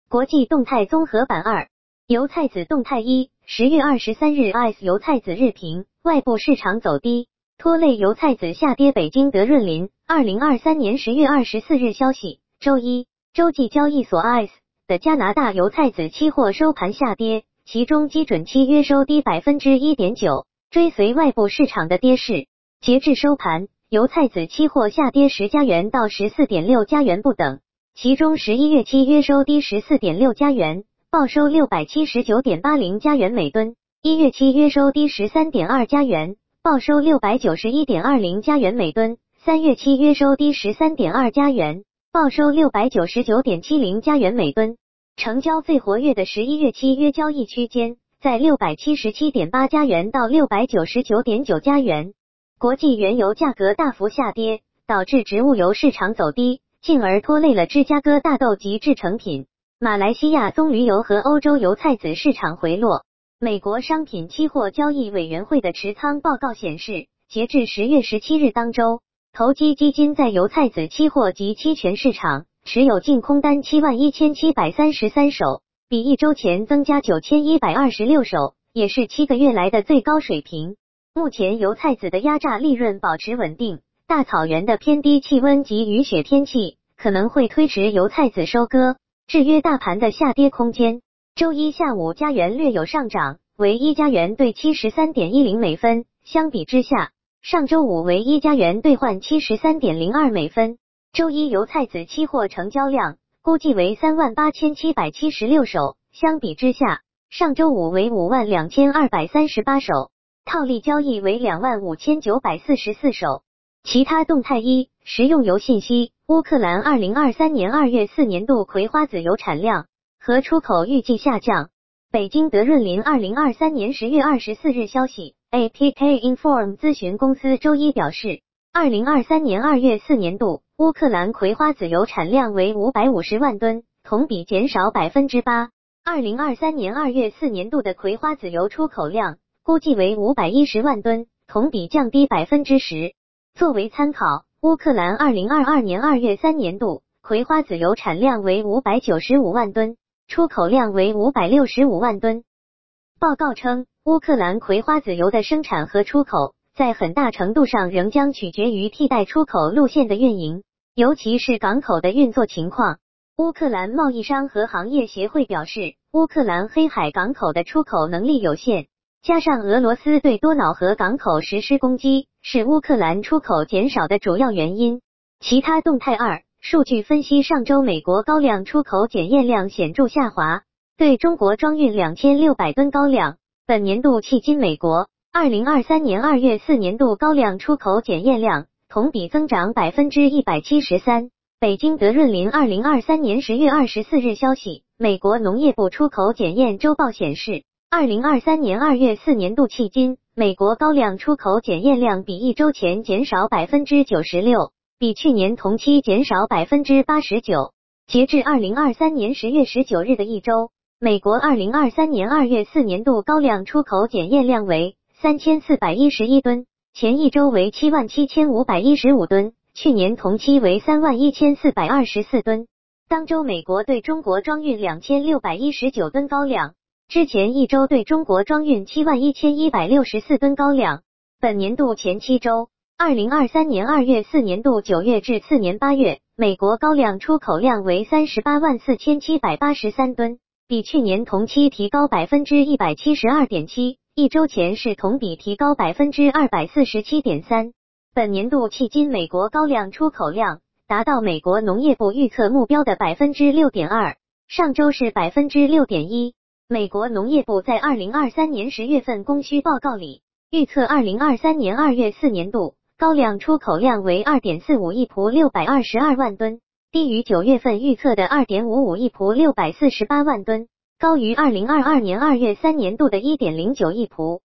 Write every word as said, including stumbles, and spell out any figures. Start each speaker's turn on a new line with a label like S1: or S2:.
S1: 国际动态综合版二，油菜籽动态一，十月二十三日 ，I C E 油菜籽日评，外部市场走低，拖累油菜籽下跌。北京德润林，二零二三年十月二十四日消息，周一，洲际交易所 I C E 的加拿大油菜籽期货收盘下跌，其中基准期约收低 百分之一点九， 追随外部市场的跌势。截至收盘，油菜籽期货下跌十加元到 十四点六加元不等。其中十一月期约收低 十四点六加元，报收 六百七十九点八零加元每吨；一月期约收低 十三点二加元，报收 六百九十一点二零加元每吨；三月期约收低 十三点二加元，报收 六百九十九点七零加元每吨。成交最活跃的十一月期约交易区间在 六百七十七点八加元到 六百九十九点九加元。国际原油价格大幅下跌，导致植物油市场走低，进而拖累了芝加哥大豆及制成品、马来西亚棕榈油和欧洲油菜籽市场回落。美国商品期货交易委员会的持仓报告显示，截至十月十七日当周，投机基金在油菜籽期货及期权市场持有净空单 七万一千七百三十三手，比一周前增加九千一百二十六手，也是七个月来的最高水平。目前油菜籽的压榨利润保持稳定，大草原的偏低气温及雨雪天气可能会推迟油菜籽收割，制约大盘的下跌空间。周一下午加元略有上涨，为一加元兑 七十三点一零美分，相比之下，上周五为一加元兑换 七十三点零二美分。周一油菜籽期货成交量估计为 三万八千七百七十六手，相比之下，上周五为 五万两千二百三十八手，套利交易为 两万五千九百四十四手。其他动态一，食用油信息，乌克兰二零二三年二月四年度葵花籽油产量和出口预计下降。北京德润林二零二三年十月二十四日消息 ，A P K Inform 咨询公司周一表示，二零二三年二月四年度乌克兰葵花籽油产量为五百五十万吨，同比减少 百分之八。二零二三年二月四年度的葵花籽油出口量估计为五百一十万吨，同比降低 百分之十。作为参考，乌克兰二零二二年二月三年度葵花籽油产量为五百九十五万吨，出口量为五百六十五万吨。报告称，乌克兰葵花籽油的生产和出口在很大程度上仍将取决于替代出口路线的运营，尤其是港口的运作情况。乌克兰贸易商和行业协会表示，乌克兰黑海港口的出口能力有限，加上俄罗斯对多瑙河港口实施攻击，是乌克兰出口减少的主要原因。其他动态二，数据分析，上周美国高粱出口检验量显著下滑，对中国装运两千六百吨高粱。本年度迄今美国二零二三年二月四年度高粱出口检验量同比增长 百分之一百七十三。北京德润林二零二三年十月二十四日消息，美国农业部出口检验周报显示，二零二三年二月四年度迄今，美国高粱出口检验量比一周前减少 百分之九十六， 比去年同期减少 百分之八十九。截至二零二三年十月十九日的一周，美国二零二三年二月四年度高粱出口检验量为三千四百一十一吨，前一周为七万七千五百一十五吨，去年同期为三万一千四百二十四吨。当周美国对中国装运两千六百一十九吨高粱，之前一周对中国装运七万一千一百六十四吨高粱。本年度前七周，二零二三年二月四年度九月至次年八月，美国高粱出口量为三十八万四千七百八十三吨，比去年同期提高 百分之一百七十二点七， 一周前是同比提高 百分之二百四十七点三。本年度迄今美国高粱出口量达到美国农业部预测目标的 百分之六点二， 上周是 百分之六点一。美国农业部在二零二三年十月份供需报告里预测二零二三年二月四年度高粱出口量为 二点四五亿蒲六百二十二万吨，低于九月份预测的 二点五五亿蒲六百四十八万吨，高于二零二二年二月三年度的 一点零九亿蒲。